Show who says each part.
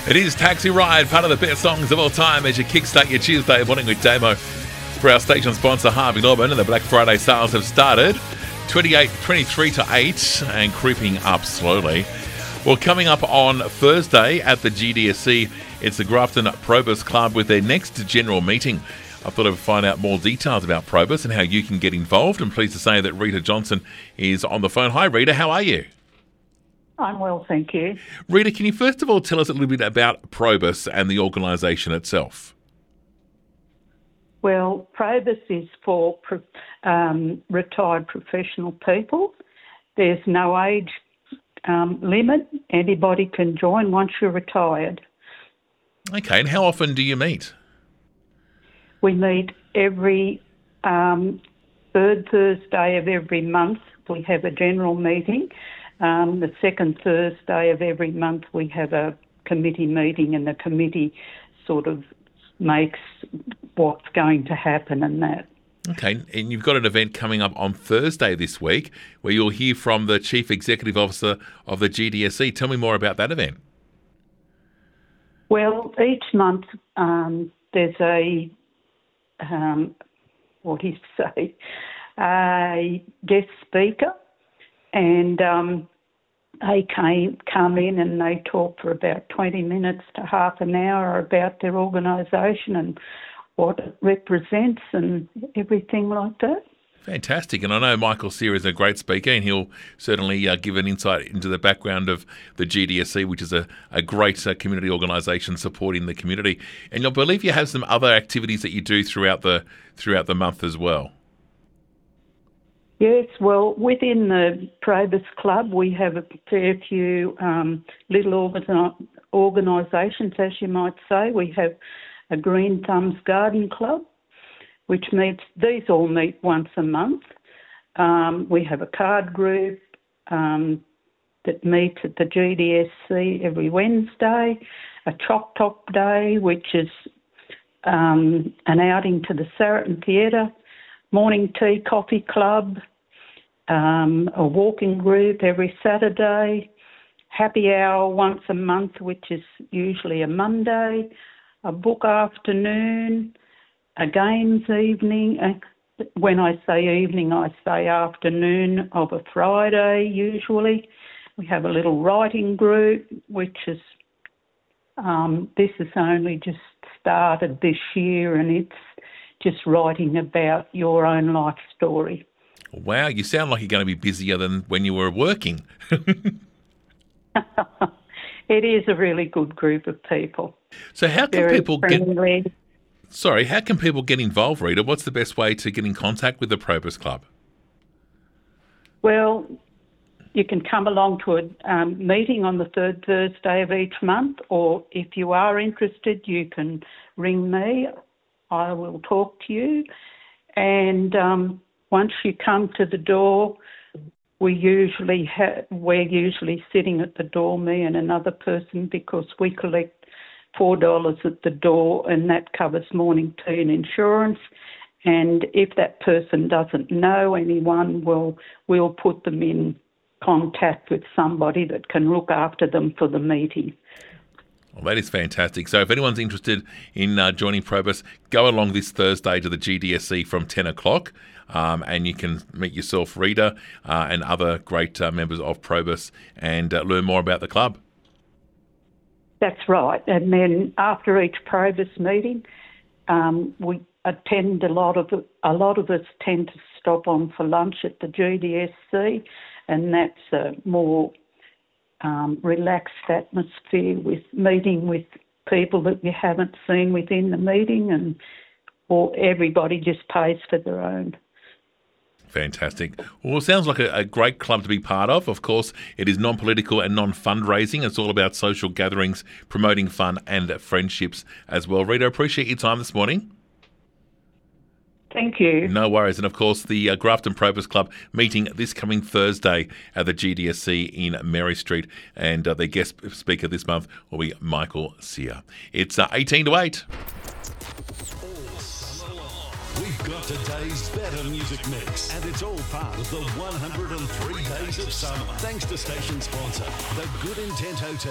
Speaker 1: It is Taxi Ride, part of the best songs of all time as you kickstart your Tuesday morning with Damo. For our station sponsor, Harvey Norman, and the Black Friday sales have started 23 to 8 and creeping up slowly. Well, coming up on Thursday at the GDSC, it's the Grafton Probus Club with their next general meeting. I thought I would find out more details about Probus and how you can get involved. I'm pleased to say that Rita Johnson is on the phone. Hi, Rita. How are you?
Speaker 2: I'm well, thank you.
Speaker 1: Rita, can you first of all tell us a little bit about Probus and the organisation itself?
Speaker 2: Well, Probus is for retired professional people. There's no age limit. Anybody can join once you're retired.
Speaker 1: Okay, and how often do you meet?
Speaker 2: We meet every third Thursday of every month. We have a general meeting. The second Thursday of every month we have a committee meeting, and the committee sort of makes what's going to happen and that.
Speaker 1: Okay, and you've got an event coming up on Thursday this week where you'll hear from the Chief Executive Officer of the GDSC. Tell me more about that event.
Speaker 2: Well, each month there's a a guest speaker, and they come in and they talk for about 20 minutes to half an hour about their organisation and what it represents and everything like that.
Speaker 1: Fantastic. And I know Michael Sear is a great speaker, and he'll certainly give an insight into the background of the GDSC, which is a great community organisation supporting the community. And I believe you have some other activities that you do throughout the month as well.
Speaker 2: Yes, well, within the Probus Club, we have a fair few little organisations, as you might say. We have a Green Thumbs Garden Club, which these all meet once a month. We have a card group that meets at the GDSC every Wednesday, a Chop Top Day, which is an outing to the Saracen Theatre, Morning Tea Coffee Club, a walking group every Saturday, happy hour once a month, which is usually a Monday, a book afternoon, a games evening. When I say evening, I say afternoon of a Friday usually. We have a little writing group, which is, this has only just started this year, and it's just writing about your own life story.
Speaker 1: Wow, you sound like you're going to be busier than when you were working.
Speaker 2: It is a really good group of people.
Speaker 1: So how can
Speaker 2: Very
Speaker 1: people
Speaker 2: friendly.
Speaker 1: how can people get involved, Rita? What's the best way to get in contact with the Probus Club?
Speaker 2: Well, you can come along to a meeting on the third Thursday of each month, or if you are interested, you can ring me. I will talk to you. And once you come to the door, we're usually sitting at the door, me and another person, because we collect $4 at the door, and that covers morning tea and insurance. And if that person doesn't know anyone, we'll put them in contact with somebody that can look after them for the meeting.
Speaker 1: Well, that is fantastic. So if anyone's interested in joining Probus, go along this Thursday to the GDSC from 10 o'clock and you can meet yourself, Rita, and other great members of Probus and learn more about the club.
Speaker 2: That's right. And then after each Probus meeting, we attend a lot of us tend to stop on for lunch at the GDSC, and that's a more relaxed atmosphere with meeting with people that you haven't seen within the meeting, or everybody just pays for their own.
Speaker 1: Fantastic. Well, it sounds like a great club to be part of. Of course, it is non-political and non-fundraising. It's all about social gatherings, promoting fun and friendships as well. Rita, appreciate your time this morning.
Speaker 2: Thank you.
Speaker 1: No worries. And of course, the Grafton Probus Club meeting this coming Thursday at the GDSC in Mary Street. And the guest speaker this month will be Michael Sear. It's 18 to 8.
Speaker 3: We've got today's better music mix, and it's all part of the 103 Days of Summer. Thanks to station sponsor, the Good Intent Hotel.